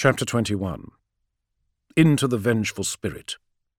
Chapter 21. Into the Vengeful Spirit.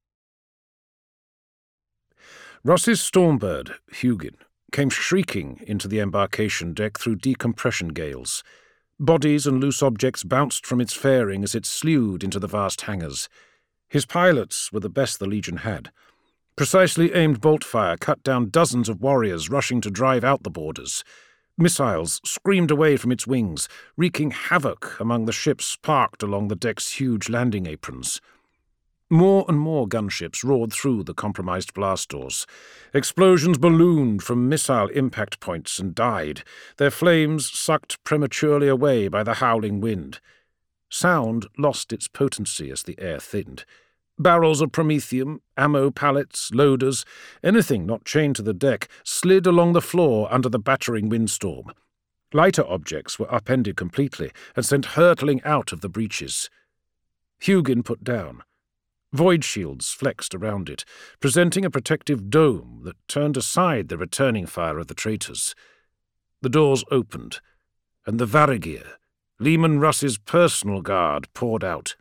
Russ's Stormbird, Hugin, came shrieking into the embarkation deck through decompression gales. Bodies and loose objects bounced from its fairing as it slewed into the vast hangars. His pilots were the best the Legion had. Precisely aimed bolt fire cut down dozens of warriors rushing to drive out the boarders. Missiles screamed away from its wings, wreaking havoc among the ships parked along the deck's huge landing aprons. More and more gunships roared through the compromised blast doors. Explosions ballooned from missile impact points and died, their flames sucked prematurely away by the howling wind. Sound lost its potency as the air thinned. Barrels of promethium, ammo pallets, loaders, anything not chained to the deck, slid along the floor under the battering windstorm. Lighter objects were upended completely and sent hurtling out of the breaches. Hugin put down. Void shields flexed around it, presenting a protective dome that turned aside the returning fire of the traitors. The doors opened, and the Varigir, Leman Russ's personal guard, poured out.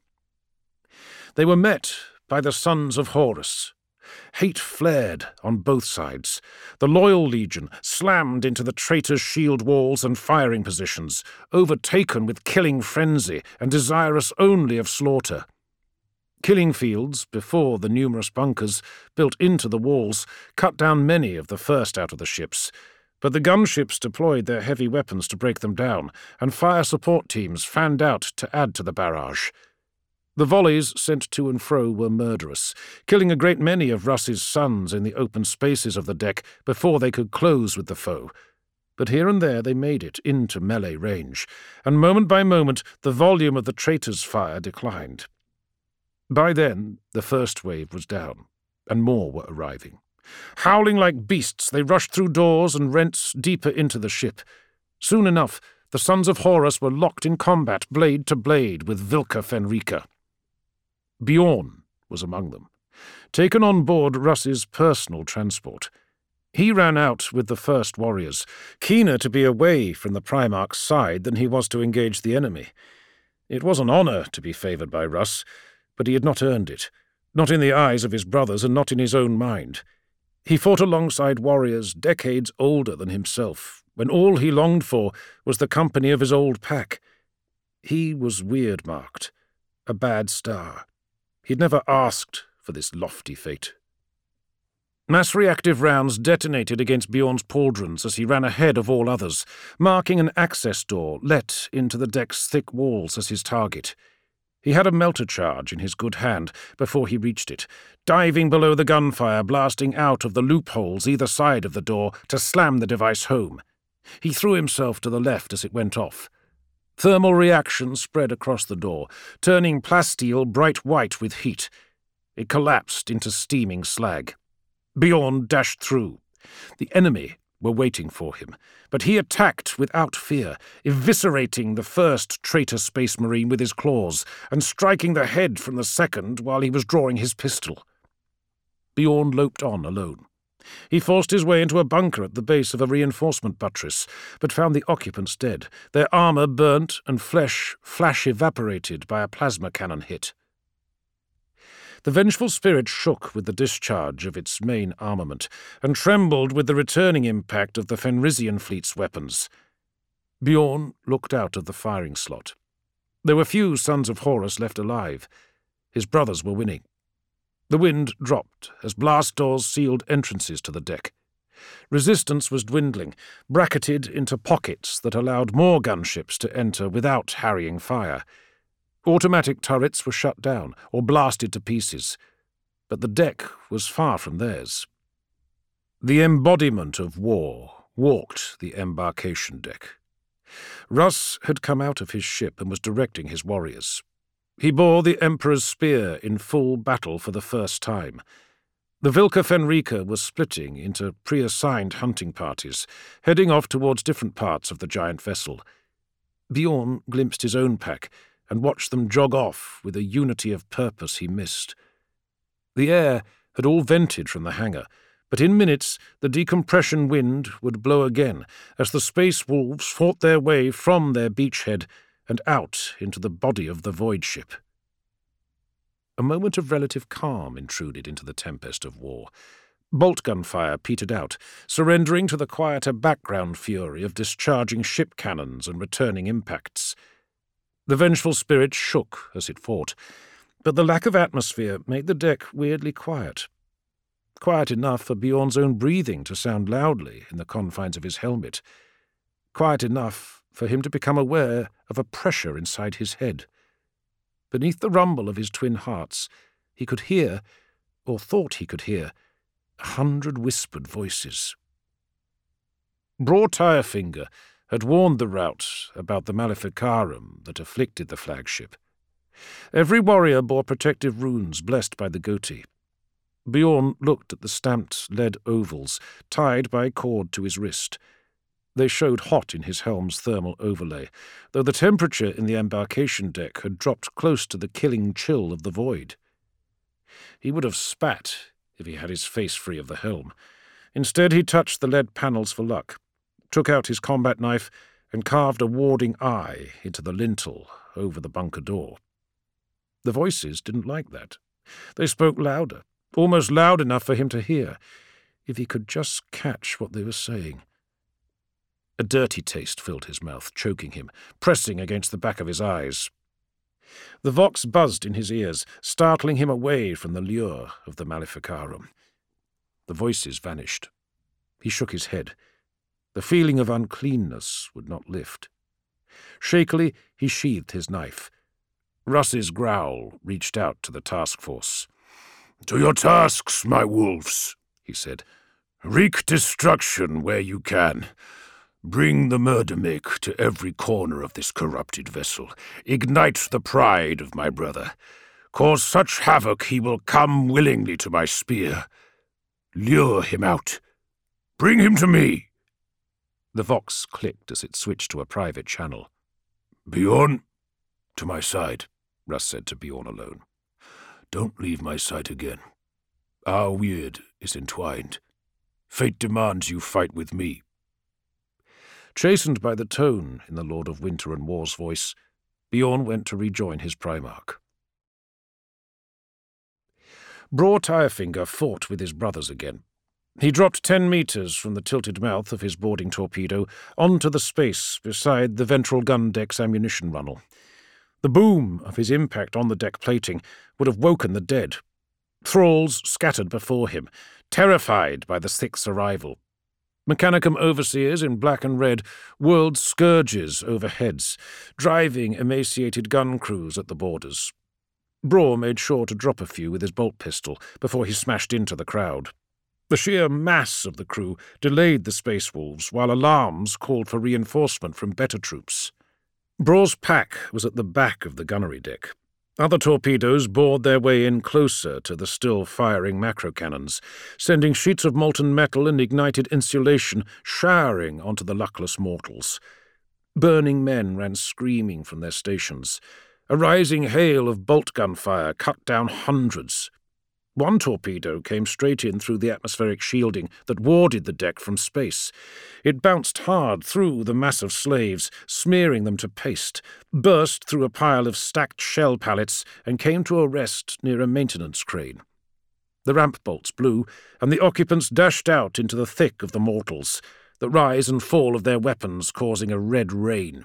They were met by the Sons of Horus. Hate flared on both sides. The loyal Legion slammed into the traitors' shield walls and firing positions, overtaken with killing frenzy and desirous only of slaughter. Killing fields, before the numerous bunkers built into the walls, cut down many of the first out of the ships, but the gunships deployed their heavy weapons to break them down, and fire support teams fanned out to add to the barrage. The volleys sent to and fro were murderous, killing a great many of Russ's sons in the open spaces of the deck before they could close with the foe. But here and there they made it into melee range, and moment by moment the volume of the traitors' fire declined. By then the first wave was down, and more were arriving. Howling like beasts, they rushed through doors and rents deeper into the ship. Soon enough, the Sons of Horus were locked in combat blade to blade with Vilka Fenrika. Bjorn was among them, taken on board Russ's personal transport. He ran out with the first warriors, keener to be away from the Primarch's side than he was to engage the enemy. It was an honour to be favoured by Russ, but he had not earned it, not in the eyes of his brothers and not in his own mind. He fought alongside warriors decades older than himself, when all he longed for was the company of his old pack. He was weird-marked, a bad star. He'd never asked for this lofty fate. Mass reactive rounds detonated against Bjorn's pauldrons as he ran ahead of all others, marking an access door let into the deck's thick walls as his target. He had a melter charge in his good hand before he reached it, diving below the gunfire, blasting out of the loopholes either side of the door to slam the device home. He threw himself to the left as it went off. Thermal reaction spread across the door, turning plasteel bright white with heat. It collapsed into steaming slag. Bjorn dashed through. The enemy were waiting for him, but he attacked without fear, eviscerating the first traitor space marine with his claws and striking the head from the second while he was drawing his pistol. Bjorn loped on alone. He forced his way into a bunker at the base of a reinforcement buttress, but found the occupants dead, their armour burnt and flesh flash-evaporated by a plasma cannon hit. The Vengeful Spirit shook with the discharge of its main armament, and trembled with the returning impact of the Fenrisian fleet's weapons. Bjorn looked out of the firing slot. There were few Sons of Horus left alive. His brothers were winning. The wind dropped as blast doors sealed entrances to the deck. Resistance was dwindling, bracketed into pockets that allowed more gunships to enter without harrying fire. Automatic turrets were shut down or blasted to pieces, but the deck was far from theirs. The embodiment of war walked the embarkation deck. Russ had come out of his ship and was directing his warriors. He bore the Emperor's spear in full battle for the first time. The Vilka Fenrika was splitting into pre-assigned hunting parties, heading off towards different parts of the giant vessel. Bjorn glimpsed his own pack and watched them jog off with a unity of purpose he missed. The air had all vented from the hangar, but in minutes the decompression wind would blow again as the space wolves fought their way from their beachhead and out into the body of the void ship. A moment of relative calm intruded into the tempest of war. Bolt gun fire petered out, surrendering to the quieter background fury of discharging ship cannons and returning impacts. The vengeful spirit shook as it fought, but the lack of atmosphere made the deck weirdly quiet. Quiet enough for Bjorn's own breathing to sound loudly in the confines of his helmet. Quiet enough for him to become aware of a pressure inside his head. Beneath the rumble of his twin hearts, he could hear, or thought he could hear, 100 whispered voices. Bror Tirefinger had warned the rout about the Maleficarum that afflicted the flagship. Every warrior bore protective runes blessed by the Goti. Bjorn looked at the stamped lead ovals, tied by a cord to his wrist. They showed hot in his helm's thermal overlay, though the temperature in the embarkation deck had dropped close to the killing chill of the void. He would have spat if he had his face free of the helm. Instead, he touched the lead panels for luck, took out his combat knife, and carved a warding eye into the lintel over the bunker door. The voices didn't like that. They spoke louder, almost loud enough for him to hear, if he could just catch what they were saying. A dirty taste filled his mouth, choking him, pressing against the back of his eyes. The vox buzzed in his ears, startling him away from the lure of the Maleficarum. The voices vanished. He shook his head. The feeling of uncleanness would not lift. Shakily, he sheathed his knife. Russ's growl reached out to the task force. "To your tasks, my wolves," he said. "Wreak destruction where you can. Bring the murder-make to every corner of this corrupted vessel. Ignite the pride of my brother. Cause such havoc he will come willingly to my spear. Lure him out. Bring him to me." The vox clicked as it switched to a private channel. "Bjorn, to my side," Russ said to Bjorn alone. "Don't leave my sight again. Our weird is entwined. Fate demands you fight with me." Chastened by the tone in the Lord of Winter and War's voice, Bjorn went to rejoin his Primarch. Bror Tirefinger fought with his brothers again. He dropped 10 meters from the tilted mouth of his boarding torpedo onto the space beside the ventral gun deck's ammunition runnel. The boom of his impact on the deck plating would have woken the dead. Thralls scattered before him, terrified by the Sixth's arrival. Mechanicum overseers in black and red whirled scourges over heads, driving emaciated gun crews at the borders. Bror made sure to drop a few with his bolt pistol before he smashed into the crowd. The sheer mass of the crew delayed the Space Wolves, while alarms called for reinforcement from better troops. Bror's pack was at the back of the gunnery deck. Other torpedoes bored their way in closer to the still-firing macro-cannons, sending sheets of molten metal and ignited insulation showering onto the luckless mortals. Burning men ran screaming from their stations. A rising hail of bolt gun fire cut down hundreds. One torpedo came straight in through the atmospheric shielding that warded the deck from space. It bounced hard through the mass of slaves, smearing them to paste, burst through a pile of stacked shell pallets, and came to a rest near a maintenance crane. The ramp bolts blew, and the occupants dashed out into the thick of the mortals, the rise and fall of their weapons causing a red rain.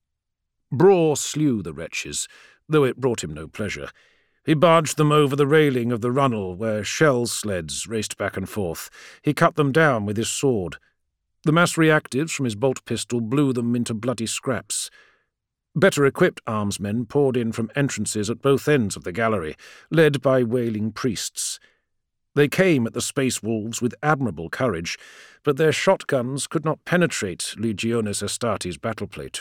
Bror slew the wretches, though it brought him no pleasure. He barged them over the railing of the runnel where shell sleds raced back and forth. He cut them down with his sword. The mass reactives from his bolt pistol blew them into bloody scraps. Better-equipped armsmen poured in from entrances at both ends of the gallery, led by wailing priests. They came at the Space Wolves with admirable courage, but their shotguns could not penetrate Legionis Astartes' battleplate.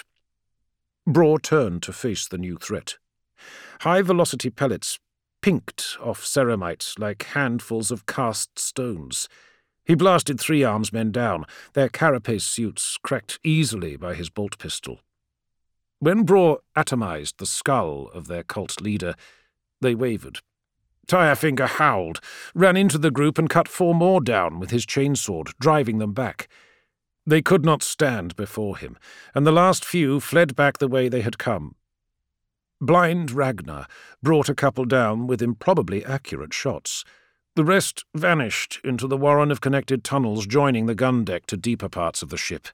Bror turned to face the new threat. High-velocity pellets pinked off ceramites like handfuls of cast stones. He blasted 3 armsmen down, their carapace suits cracked easily by his bolt pistol. When Bror atomized the skull of their cult leader, they wavered. Tirefinger howled, ran into the group and cut 4 more down with his chainsword, driving them back. They could not stand before him, and the last few fled back the way they had come. Blind Ragnar brought a couple down with improbably accurate shots. The rest vanished into the warren of connected tunnels joining the gun deck to deeper parts of the ship.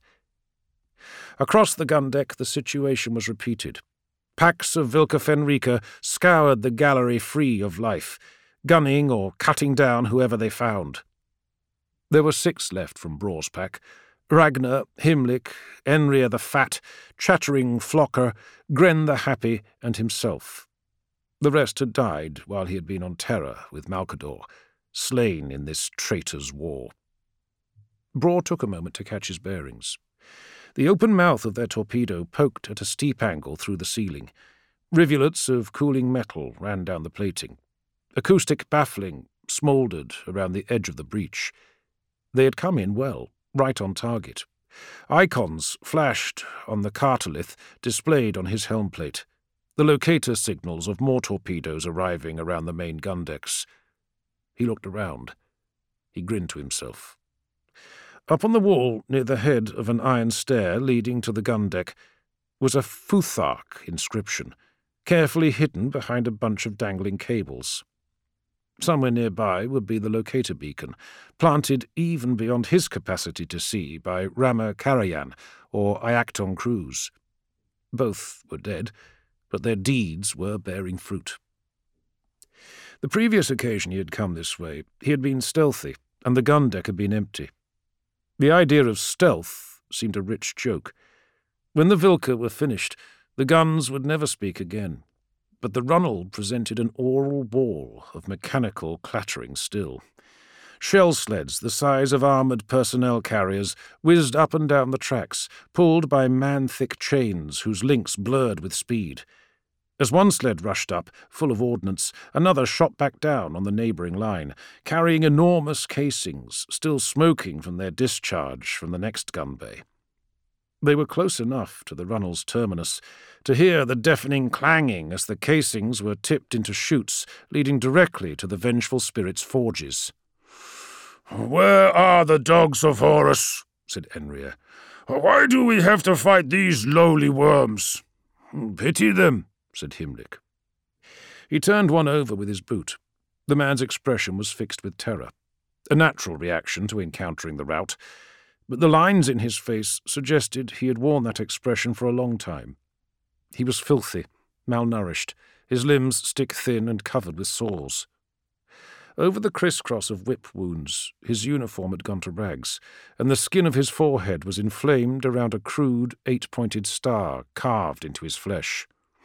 Across the gun deck the situation was repeated. Packs of Vilka Fenrika scoured the gallery free of life, gunning or cutting down whoever they found. There were 6 left from Bror's pack: Ragnar, Himmlich, Enria the Fat, chattering Flocker, Gren the Happy, and himself. The rest had died while he had been on Terra with Malkador, slain in this traitor's war. Bror took a moment to catch his bearings. The open mouth of their torpedo poked at a steep angle through the ceiling. Rivulets of cooling metal ran down the plating. Acoustic baffling smouldered around the edge of the breach. They had come in well, right on target. Icons flashed on the cartolith displayed on his helm plate, the locator signals of more torpedoes arriving around the main gun decks. He looked around. He grinned to himself. Up on the wall, near the head of an iron stair leading to the gun deck, was a Futhark inscription, carefully hidden behind a bunch of dangling cables. Somewhere nearby would be the locator beacon, planted even beyond his capacity to see by Rama Karayan or Iacton Cruz. Both were dead, but their deeds were bearing fruit. The previous occasion he had come this way, he had been stealthy, and the gun deck had been empty. The idea of stealth seemed a rich joke. When the Vilka were finished, the guns would never speak again, but the runnel presented an oral wall of mechanical clattering still. Shell sleds the size of armoured personnel carriers whizzed up and down the tracks, pulled by man-thick chains whose links blurred with speed. As one sled rushed up, full of ordnance, another shot back down on the neighbouring line, carrying enormous casings, still smoking from their discharge from the next gun bay. They were close enough to the runnel's terminus to hear the deafening clanging as the casings were tipped into chutes leading directly to the Vengeful Spirit's forges. "Where are the dogs of Horus?" said Enria. "Why do we have to fight these lowly worms?" "Pity them," said Himmlich. He turned one over with his boot. The man's expression was fixed with terror, a natural reaction to encountering the rout, but the lines in his face suggested he had worn that expression for a long time. He was filthy, malnourished, his limbs stick-thin and covered with sores. Over the crisscross of whip wounds, his uniform had gone to rags, and the skin of his forehead was inflamed around a crude, 8-pointed star carved into his flesh.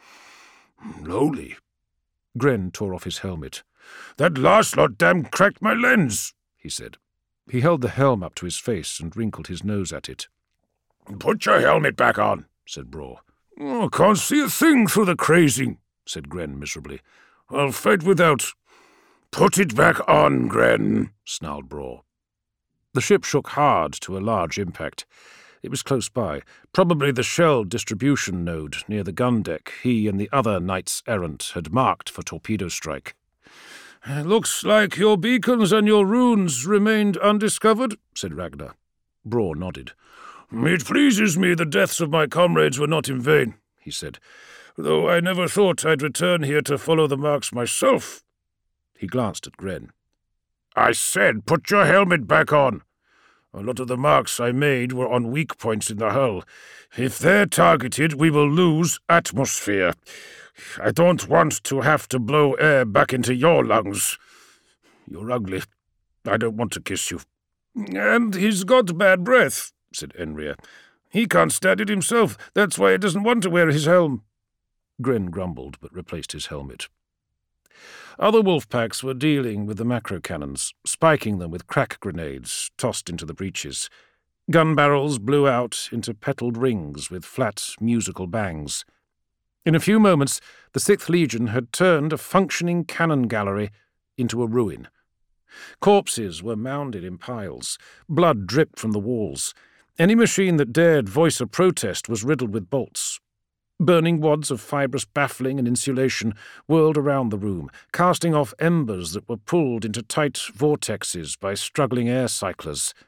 "Lowly." Gren tore off his helmet. "That last lot damn cracked my lens," he said. He held the helm up to his face and wrinkled his nose at it. "Put your helmet back on," said Bror. "Can't see a thing through the crazing," said Gren miserably. "I'll fight without." "Put it back on, Gren," snarled Bror. The ship shook hard to a large impact. It was close by, probably the shell distribution node near the gun deck he and the other knights-errant had marked for torpedo strike. "Looks like your beacons and your runes remained undiscovered," said Ragnar. Bror nodded. "It pleases me the deaths of my comrades were not in vain," he said, "though I never thought I'd return here to follow the marks myself." He glanced at Gren. "I said put your helmet back on. A lot of the marks I made were on weak points in the hull. If they're targeted, we will lose atmosphere. I don't want to have to blow air back into your lungs. You're ugly. I don't want to kiss you." "And he's got bad breath," said Enria. "He can't stand it himself. That's why he doesn't want to wear his helm." Gren grumbled, but replaced his helmet. Other wolf packs were dealing with the macro cannons, spiking them with crack grenades tossed into the breaches. Gun barrels blew out into petalled rings with flat, musical bangs. In a few moments, the 6th Legion had turned a functioning cannon gallery into a ruin. Corpses were mounded in piles. Blood dripped from the walls. Any machine that dared voice a protest was riddled with bolts. Burning wads of fibrous baffling and insulation whirled around the room, casting off embers that were pulled into tight vortexes by struggling air cyclers.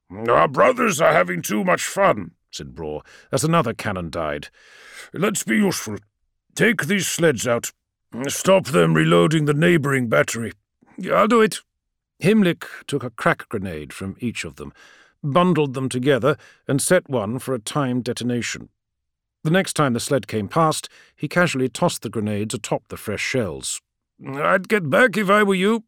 Our brothers are having too much fun, said Braw, as another cannon died. Let's be useful. Take these sleds out. Stop them reloading the neighbouring battery. I'll do it. Himmlich took a crack grenade from each of them, bundled them together, and set one for a timed detonation. The next time the sled came past, he casually tossed the grenades atop the fresh shells. I'd get back if I were you.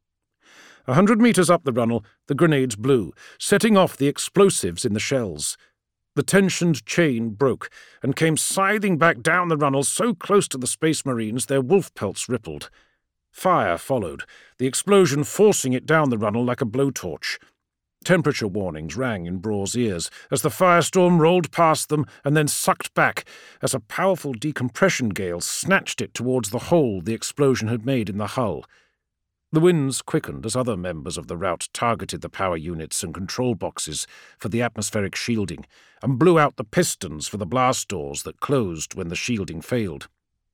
100 metres up the runnel, the grenades blew, setting off the explosives in the shells. The tensioned chain broke and came scything back down the runnel so close to the Space Marines their wolf pelts rippled. Fire followed, the explosion forcing it down the runnel like a blowtorch. Temperature warnings rang in Braw's ears as the firestorm rolled past them and then sucked back as a powerful decompression gale snatched it towards the hole the explosion had made in the hull. The winds quickened as other members of the rout targeted the power units and control boxes for the atmospheric shielding and blew out the pistons for the blast doors that closed when the shielding failed.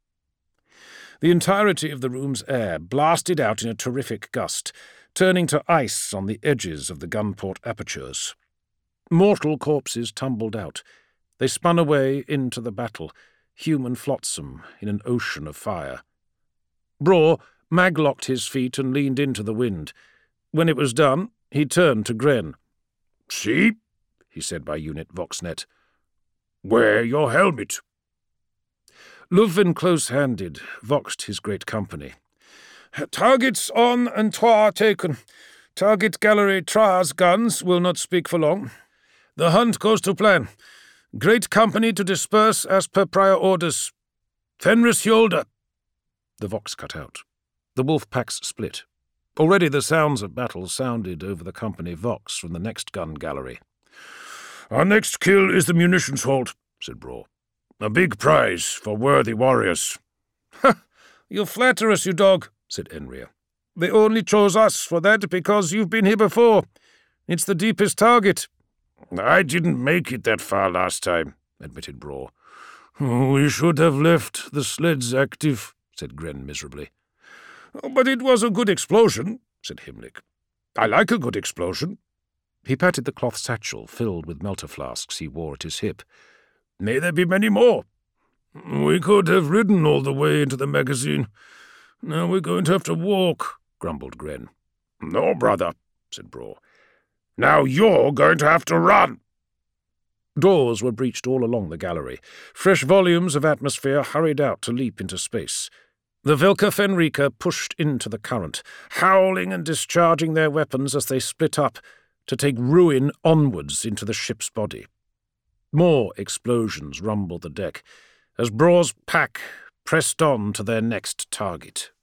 The entirety of the room's air blasted out in a terrific gust, turning to ice on the edges of the gunport apertures. Mortal corpses tumbled out. They spun away into the battle, human flotsam in an ocean of fire. Braw maglocked his feet and leaned into the wind. When it was done, he turned to Gren. "See?" he said by unit Voxnet. "Wear your helmet." Luvin, close-handed, voxed his great company. "Targets on and trois taken. Target gallery Tra's guns will not speak for long. The hunt goes to plan. Great company to disperse as per prior orders. Fenris Hjolder." The vox cut out. The wolf packs split. Already the sounds of battle sounded over the company vox from the next gun gallery. "Our next kill is the munitions hold," said Braw. "A big prize for worthy warriors." "Ha! You flatter us, you dog," said Enria. "They only chose us for that because you've been here before. It's the deepest target." "I didn't make it that far last time," admitted Braw. "We should have left the sleds active," said Gren miserably. "But it was a good explosion," said Himmlich. "I like a good explosion." He patted the cloth satchel filled with melter flasks he wore at his hip. "May there be many more." "We could have ridden all the way into the magazine. Now we're going to have to walk," grumbled Gren. "No, brother," said Braw. "Now you're going to have to run." Doors were breached all along the gallery. Fresh volumes of atmosphere hurried out to leap into space. The Velka Fenrika pushed into the current, howling and discharging their weapons as they split up to take ruin onwards into the ship's body. More explosions rumbled the deck as Braw's pack pressed on to their next target.